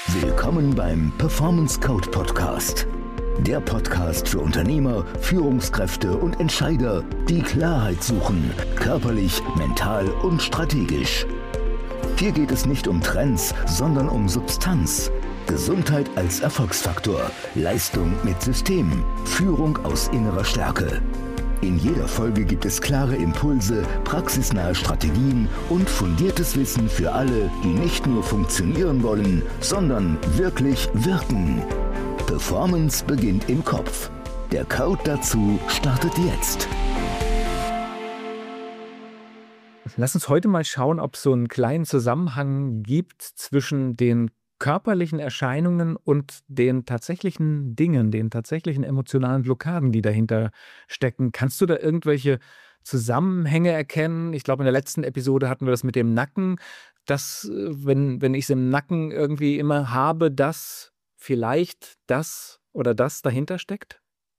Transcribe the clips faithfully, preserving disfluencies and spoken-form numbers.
Willkommen beim Performance Code Podcast. Der Podcast für Unternehmer, Führungskräfte und Entscheider, die Klarheit suchen, körperlich, mental und strategisch. Hier geht es nicht um Trends, sondern um Substanz. Gesundheit als Erfolgsfaktor, Leistung mit System, Führung aus innerer Stärke. In jeder Folge gibt es klare Impulse, praxisnahe Strategien und fundiertes Wissen für alle, die nicht nur funktionieren wollen, sondern wirklich wirken. Performance beginnt im Kopf. Der Code dazu startet jetzt. Lass uns heute mal schauen, ob es so einen kleinen Zusammenhang gibt zwischen den körperlichen Erscheinungen und den tatsächlichen Dingen, den tatsächlichen emotionalen Blockaden, die dahinter stecken. Kannst du da irgendwelche Zusammenhänge erkennen? Ich glaube, in der letzten Episode hatten wir das mit dem Nacken, dass, äh, wenn, wenn ich es im Nacken irgendwie immer habe, dass vielleicht das oder das dahinter steckt?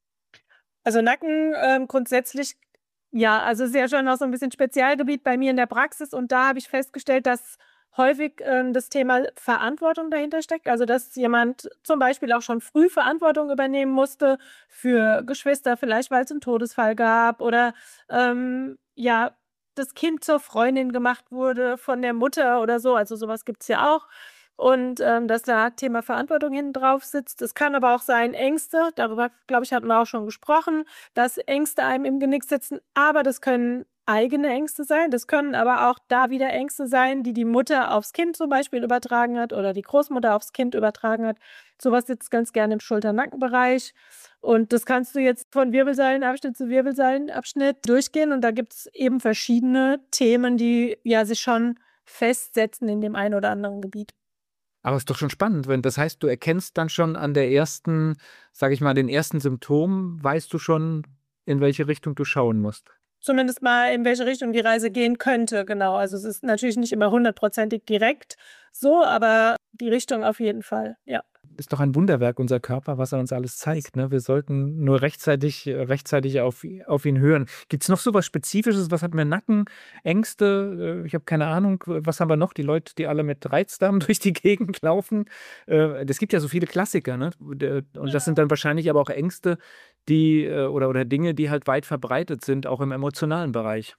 Also Nacken ähm, grundsätzlich, ja, also es ist ja schon noch so ein bisschen Spezialgebiet bei mir in der Praxis und da habe ich festgestellt, dass häufig ähm, das Thema Verantwortung dahinter steckt. Also dass jemand zum Beispiel auch schon früh Verantwortung übernehmen musste für Geschwister, vielleicht weil es einen Todesfall gab oder ähm, ja, das Kind zur Freundin gemacht wurde von der Mutter oder so. Also sowas gibt es ja auch. Und ähm, dass da Thema Verantwortung hinten drauf sitzt. Es kann aber auch sein Ängste, darüber, glaube ich, hatten wir auch schon gesprochen, dass Ängste einem im Genick sitzen, aber das können eigene Ängste sein, das können aber auch da wieder Ängste sein, die die Mutter aufs Kind zum Beispiel übertragen hat oder die Großmutter aufs Kind übertragen hat. Sowas sitzt ganz gerne im Schulter-Nackenbereich und das kannst du jetzt von Wirbelsäulenabschnitt zu Wirbelsäulenabschnitt durchgehen und da gibt es eben verschiedene Themen, die ja sich schon festsetzen in dem einen oder anderen Gebiet. Aber ist doch schon spannend, wenn das heißt, du erkennst dann schon an der ersten, sage ich mal, den ersten Symptomen, weißt du schon, in welche Richtung du schauen musst. Zumindest mal, in welche Richtung die Reise gehen könnte, genau. Also es ist natürlich nicht immer hundertprozentig direkt so, aber die Richtung auf jeden Fall, ja. Ist doch ein Wunderwerk, unser Körper, was er uns alles zeigt. Ne? Wir sollten nur rechtzeitig, äh, rechtzeitig auf, auf ihn hören. Gibt es noch so was Spezifisches? Was hat mir Nacken, Ängste? Äh, ich habe keine Ahnung. Was haben wir noch? Die Leute, die alle mit Reizdarm durch die Gegend laufen. Äh, Es gibt ja so viele Klassiker. Ne? Der- Und das sind dann wahrscheinlich aber auch Ängste, die äh, oder, oder Dinge, die halt weit verbreitet sind, auch im emotionalen Bereich.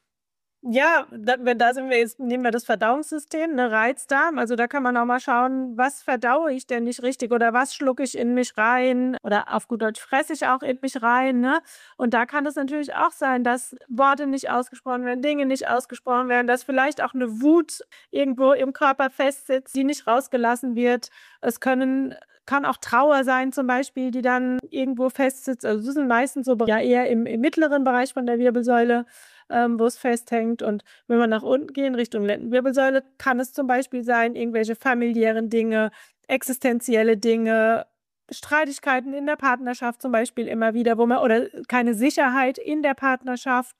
Ja, da, wenn da sind wir jetzt, nehmen wir das Verdauungssystem, ne, Reizdarm. Also da kann man auch mal schauen, was verdaue ich denn nicht richtig oder was schlucke ich in mich rein oder auf gut Deutsch fresse ich auch in mich rein. Ne? Und da kann es natürlich auch sein, dass Worte nicht ausgesprochen werden, Dinge nicht ausgesprochen werden, dass vielleicht auch eine Wut irgendwo im Körper festsitzt, die nicht rausgelassen wird. Es können kann auch Trauer sein zum Beispiel, die dann irgendwo festsitzt. Also das sind meistens so ja eher im, im mittleren Bereich von der Wirbelsäule, ähm, wo es festhängt. Und wenn wir nach unten gehen, Richtung Lendenwirbelsäule, kann es zum Beispiel sein, irgendwelche familiären Dinge, existenzielle Dinge, Streitigkeiten in der Partnerschaft zum Beispiel immer wieder, wo man oder keine Sicherheit in der Partnerschaft.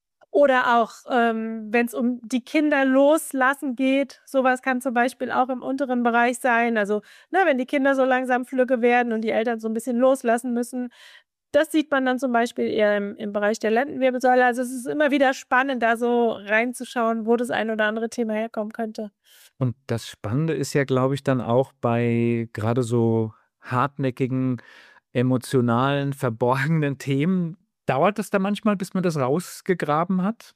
Oder auch, ähm, wenn es um die Kinder loslassen geht, sowas kann zum Beispiel auch im unteren Bereich sein. Also, ne, wenn die Kinder so langsam flügge werden und die Eltern so ein bisschen loslassen müssen. Das sieht man dann zum Beispiel eher im im Bereich der Lendenwirbelsäule. Also, es ist immer wieder spannend, da so reinzuschauen, wo das ein oder andere Thema herkommen könnte. Und das Spannende ist ja, glaube ich, dann auch bei gerade so hartnäckigen, emotionalen, verborgenen Themen, dauert das dann manchmal, bis man das rausgegraben hat?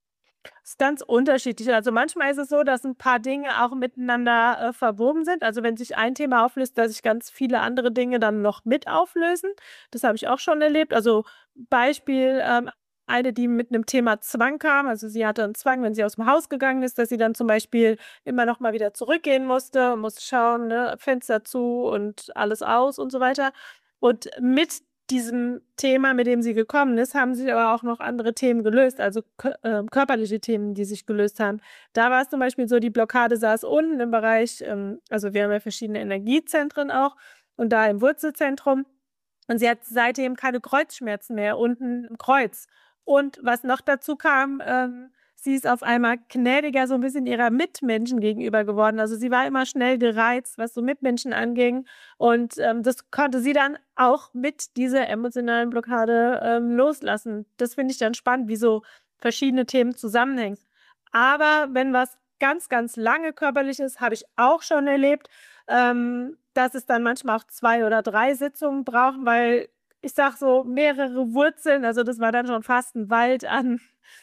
Ist ganz unterschiedlich. Also, manchmal ist es so, dass ein paar Dinge auch miteinander, äh, verwoben sind. Also, wenn sich ein Thema auflöst, dass sich ganz viele andere Dinge dann noch mit auflösen. Das habe ich auch schon erlebt. Also, Beispiel, ähm, eine, die mit einem Thema Zwang kam. Also, sie hatte einen Zwang, wenn sie aus dem Haus gegangen ist, dass sie dann zum Beispiel immer noch mal wieder zurückgehen musste und musste schauen, ne, Fenster zu und alles aus und so weiter. Und mit diesem Thema, mit dem sie gekommen ist, haben sich aber auch noch andere Themen gelöst, also kö ähm, körperliche Themen, die sich gelöst haben. Da war es zum Beispiel so, die Blockade saß unten im Bereich, ähm also wir haben ja verschiedene Energiezentren auch und da im Wurzelzentrum. Und sie hat seitdem keine Kreuzschmerzen mehr unten im Kreuz. Und was noch dazu kam, ähm, sie ist auf einmal gnädiger so ein bisschen ihrer Mitmenschen gegenüber geworden. Also, sie war immer schnell gereizt, was so Mitmenschen anging. Und, ähm, das konnte sie dann auch mit dieser emotionalen Blockade, ähm, loslassen. Das finde ich dann spannend, wie so verschiedene Themen zusammenhängen. Aber wenn was ganz, ganz lange körperlich ist, habe ich auch schon erlebt, ähm, dass es dann manchmal auch zwei oder drei Sitzungen braucht, weil ich sage so mehrere Wurzeln, also das war dann schon fast ein Wald an,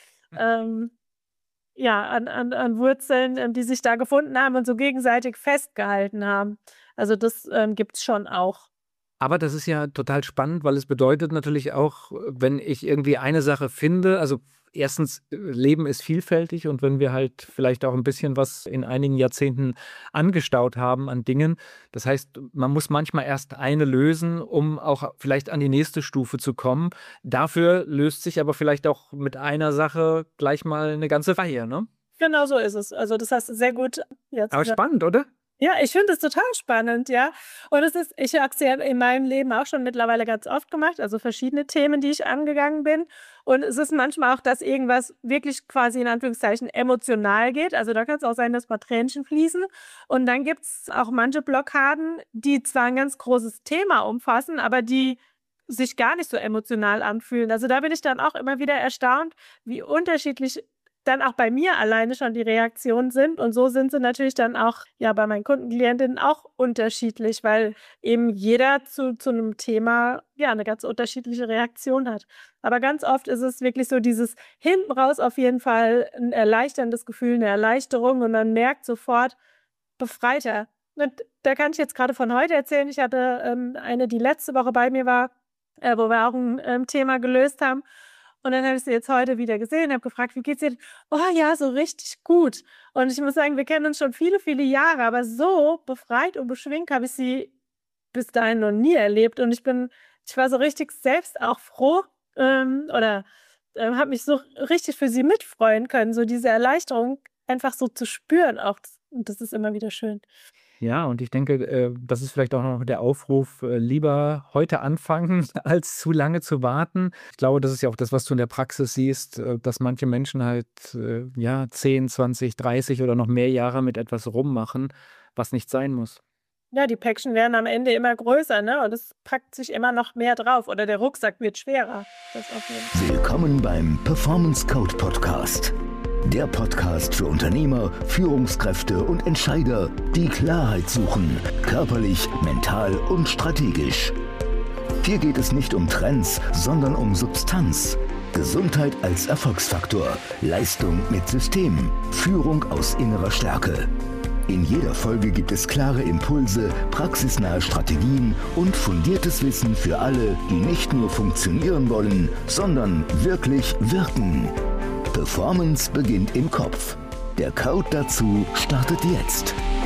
ähm, ja, an, an, an Wurzeln, ähm, die sich da gefunden haben und so gegenseitig festgehalten haben. Also das ähm, gibt es schon auch. Aber das ist ja total spannend, weil es bedeutet natürlich auch, wenn ich irgendwie eine Sache finde, also erstens, äh, Leben ist vielfältig und wenn wir halt vielleicht auch ein bisschen was in einigen Jahrzehnten angestaut haben an Dingen, das heißt, man muss manchmal erst eine lösen, um auch vielleicht an die nächste Stufe zu kommen. Dafür löst sich aber vielleicht auch mit einer Sache gleich mal eine ganze Reihe, ne? Genau so ist es. Also das hast du sehr gut jetzt Aber gesagt. spannend, oder? Ja, ich finde es total spannend, ja. Und es ist, ich habe es ja in meinem Leben auch schon mittlerweile ganz oft gemacht, also verschiedene Themen, die ich angegangen bin. Und es ist manchmal auch, dass irgendwas wirklich quasi in Anführungszeichen emotional geht. Also da kann es auch sein, dass mal Tränchen fließen. Und dann gibt es auch manche Blockaden, die zwar ein ganz großes Thema umfassen, aber die sich gar nicht so emotional anfühlen. Also da bin ich dann auch immer wieder erstaunt, wie unterschiedlich dann auch bei mir alleine schon die Reaktionen sind. Und so sind sie natürlich dann auch ja bei meinen Kunden, Klientinnen auch unterschiedlich, weil eben jeder zu, zu einem Thema ja eine ganz unterschiedliche Reaktion hat. Aber ganz oft ist es wirklich so dieses hinten raus auf jeden Fall ein erleichterndes Gefühl, eine Erleichterung und man merkt sofort befreiter. Und da kann ich jetzt gerade von heute erzählen. Ich hatte ähm, eine, die letzte Woche bei mir war, äh, wo wir auch ein ähm, Thema gelöst haben. Und dann habe ich sie jetzt heute wieder gesehen, habe gefragt, wie geht's dir? Oh ja, so richtig gut. Und ich muss sagen, wir kennen uns schon viele, viele Jahre, aber so befreit und beschwingt habe ich sie bis dahin noch nie erlebt. Und ich bin, ich war so richtig selbst auch froh ähm, oder äh, habe mich so richtig für sie mitfreuen können, so diese Erleichterung einfach so zu spüren auch. Und das ist immer wieder schön. Ja, und ich denke, äh, das ist vielleicht auch noch der Aufruf, äh, lieber heute anfangen, als zu lange zu warten. Ich glaube, das ist ja auch das, was du in der Praxis siehst, äh, dass manche Menschen halt äh, ja zehn, zwanzig, dreißig oder noch mehr Jahre mit etwas rummachen, was nicht sein muss. Ja, die Päckchen werden am Ende immer größer, ne? Und es packt sich immer noch mehr drauf. Oder der Rucksack wird schwerer. Das auf jeden Fall. Willkommen beim Performance Code Podcast. Der Podcast für Unternehmer, Führungskräfte und Entscheider, die Klarheit suchen, körperlich, mental und strategisch. Hier geht es nicht um Trends, sondern um Substanz. Gesundheit als Erfolgsfaktor, Leistung mit System, Führung aus innerer Stärke. In jeder Folge gibt es klare Impulse, praxisnahe Strategien und fundiertes Wissen für alle, die nicht nur funktionieren wollen, sondern wirklich wirken. Performance beginnt im Kopf. Der Code dazu startet jetzt.